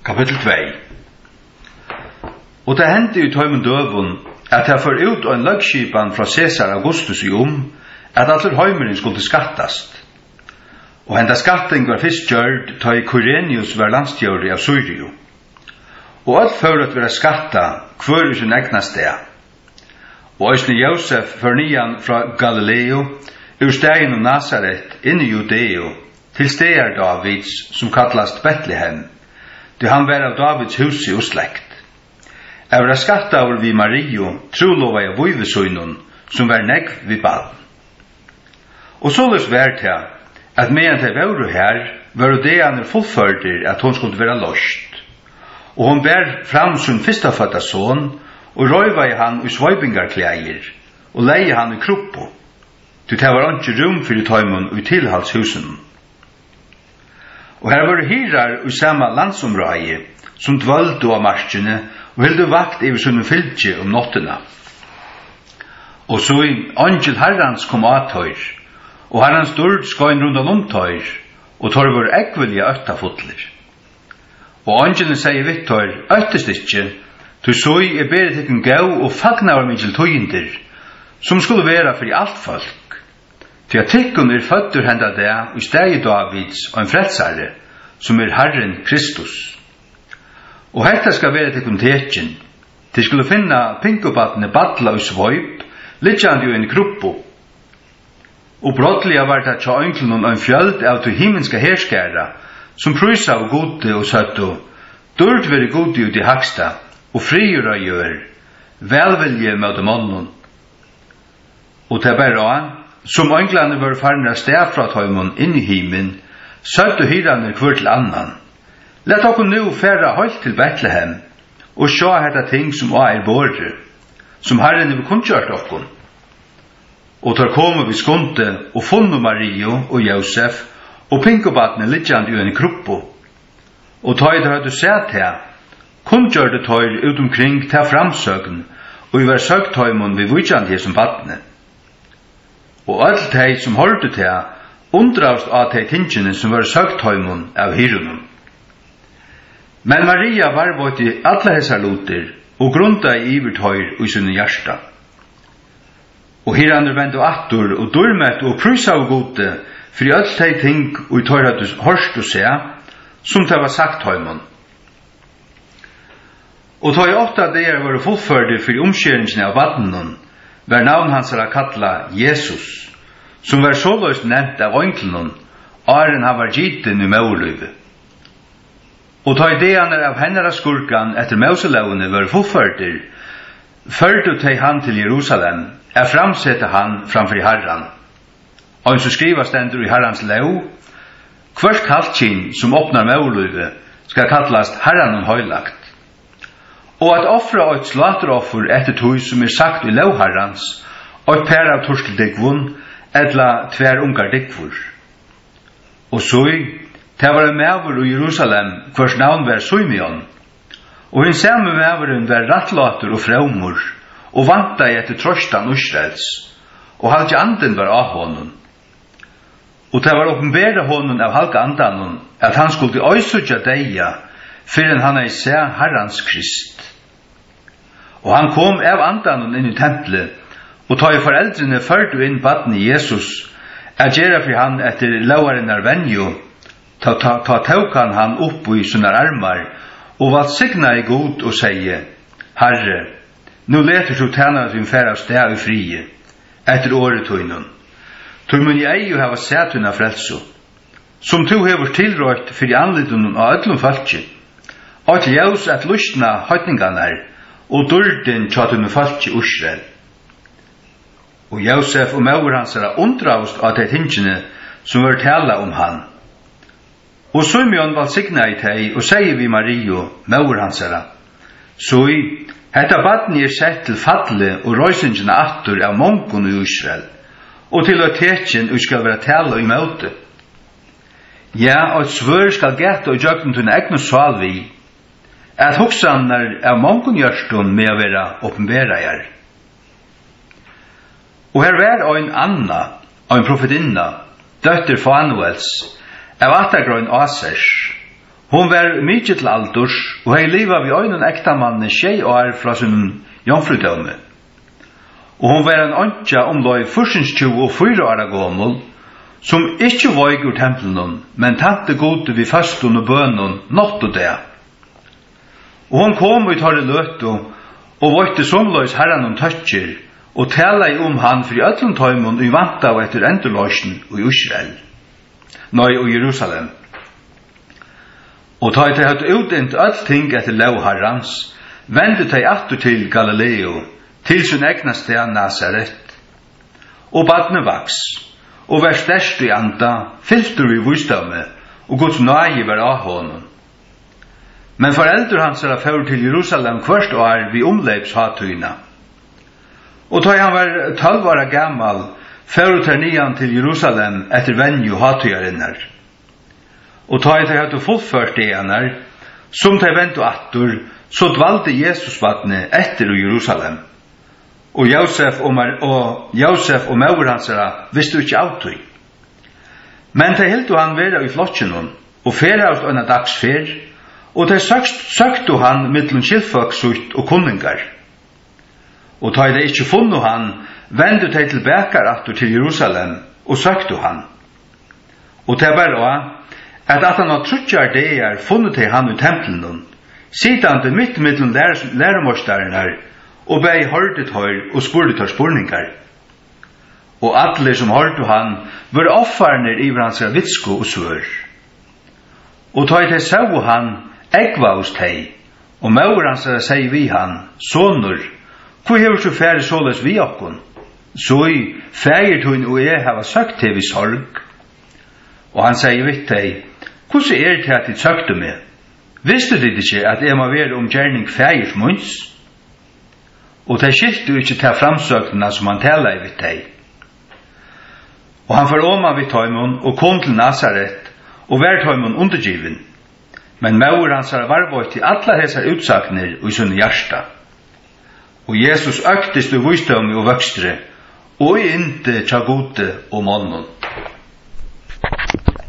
Kapitel 2. Og det hendte i tøymen døvun at jeg får ut en løgskipan fra Caesar Augustus i at allir heimeren skulle skattast. Og henda skatting var fyrst gjørd ta i Kyrenius var landstjóri av Syrio. Og alt føret vera skatta hver i sin egna sted. Og Øysni Josef fornyan fra Galileo ur stegin Nazaret inn i Judeo til stegar Davids som kallast Betlehem, til han var av Davids hus i slekt. Jeg var skatta over vi Mario, trolova jeg voivesøynun, som var negv vi bad. Og såles vært jeg, at medan de var her, var det han fullførder at hun skulle være lost. Og hun bær fram sin fyrstafødda son, og røyva i han i svøybingarklæger, og leie han i kruppo, til det var ikke rom for i tøymon og i tilhalshusen. Og her var hirar i samme landsområde, som dvølde av marskene, og hilde vakt i sunne fylgje om nottena. Og så en angel herrans kom av tøyr, og herrans dörd skøyn rundan om tøyr, og tøyr var ekvelja øttafotler. Og angelen sier vitt tøyr, øttest ikkje, til så er bedre tekken gau og fagna var mykjel tøyinder, som skulle være for alt folk. Til at tekken fødder henda det, og i stegi Davids og en frelsare, som Herren Kristus. Og hetta skal være tekken tekken, til skulle finna pinkobatne badla og svøyp, litjandi og en kruppo. Og brottliga var det tja ønklen og en fjöld av til himmelska herskæra, som prysa av gode og søtto, dørd veri gode ut i haksta, og frigjør av gjør, velvilje med månen. Og til bare som ønglene var farne av sted fra tøymon inn i himen, søtto hyrane hver til annan. Lett okkur nu færa høyt til Betlehem, og sjå hetta ting som båre, som Herren er kunngjørt okkur. Og tar komme vi skonte, og funnu Mario og Josef, og pinkobatne litjandi i en kruppo. Og tøyder hadde sett her, kunngjørte tøyr ut omkring til framsøgn, og vi var søgt tøymon vi vujjandi som batne. Og alt de som holdt til, undravst av de tingene som var søgt tøymon av hyrunum. Men Maria var vått i alle hessa luter, og grunda i ivertøyr og i sunne hjärsta. Og hyrande vendu attur og durmet og prysa av gode, for i alt de ting og i tøyr hadde hørst og se, som det var sagt tøymon. Og tøy 8 dager var fullførde for omskjeringen av vattnen, var navn hans er kalla Jesus, som var såløst nevnt av ønklen, åren han var gitten i mauerløyve. Og tøy deaner av hennara skurkan etter mauseløvene var fullførde, førte tøy han til Jerusalem, framsette han framfor Herran. Og så skriva stendur i Herrans lov, hvert kaltkinn som åpnar mauerløyve skal kallast Herran og høylagt. Og at offra og et slateroffer etter tog som sagt i lovherrans, og et per av torskeldikvun, etla tver ungar dikvur. Og så, det var en mæver i Jerusalem, hvers navn var Simeon, og den samme mæveren var rattlater og fraumur, og vanta i etter trøstan Israels, og halvtje anden var av honom. Og det var åpenbæra honom av halka andanon, at han skulle øysutja deia, fyrir han ei se Herrans Krist. Og han kom av andanon inn i tempelet, og ta i foreldrene førdu inn badne Jesus, gjerra for han etter lauarinnar venjo, ta taukan han opp i sunnar armar, og valgt signa i god og seie, Herre, nu leter du tæna din færa steg i frie, etter åretøynun. Tu mun i eio hava setuna frelso, som tu hefur tilrøyt fyrir anlidunum av öllum falki, og til jaus at lusna høytninganar, og dörden tjatunum falki Israel. Og Josef og maur hans undravst av de tingene som var tala om han. Og Simeon valgt signa i teg, og sier vi Mario, maur hans så i, hetta badni sett til falle og røysingene attur av mongun i Israel, og til at tekjen skal være tala i møte. Ja, og svør skal geta og jøkken til en egnu salvi, at hoksanar av mongun gjørstun med å være åpenbærajar. Og her var ein Anna, ein profetinna, døtter Fanuels, av Atagrøn Asers, Hon var mykje til aldurs, og hei liva vi øynen ektamanne 6 år fra sin jomfrudømme. Og hon var en åndja omløy 24 år gammel, som ikkje voig ur tempelen, men tante gode vi fastun og bønnen natt og det. Og hon kom ut har løtu, og vøyte somløys herran om tøtjer, og tala om han fri öllum tøymon i vanta og etter endurløysen i Israel, og Jerusalem. Og ta i hatt utdent allting etter lov herrans, vende teg attur til Galileo, til sin egna sted Nazaret. Og badne vaks, og vær størst i anda, fylter vi visdomme, og Guds nøye var av honom. Men foreldre hans er ført til Jerusalem hvert år vi omleips hatøyna. Og da han var 12 år gammal, ført han nian til Jerusalem etter venju hatøyarinnar. Og da jeg hadde fullført det henne, som de ventet attur, så dvalde Jesusvatne etter i Jerusalem. Og Josef og maur hans visste ikke av tog. Men de hildu han vera i flotjenon, og fera ut øyna dagsfer, og de søkte han mittlun skilfolksutt og kunningar. Og da de ikke funnet han, vendu de tilbakar attur til Jerusalem, og søkte han. Og det var også, at han har trutjar deir funnet til han i tempelen, sidande mitt mittlun læremorstarinnar, og bei hørtet høyr og spurte tar spurningar. Og alle som hørte han, var offarner i hans vitsko og svør. Og ta i til sau han, egva hos teg, og maur hans seg vi han, sonur, hvor hever så færre såles vi okkon? Så i færgetun og jeg hava søkt til vi sorg. Og han sier vidt teg, hvordan er det at de søkte meg? Visste de ikke at jeg må være om gjerning færgers munns? Og de skilte jo ikke til framsøkene som han taler i vidt teg. Og han får oma vidt tøymon og kom til Nazaret, og vær tøymon undergiven. Men maur hans har varvått til alle hesar utsakner og i sunne hjärsta. Og Jesus øktest i visdom og vøkstre, og i inte tja gode og månen.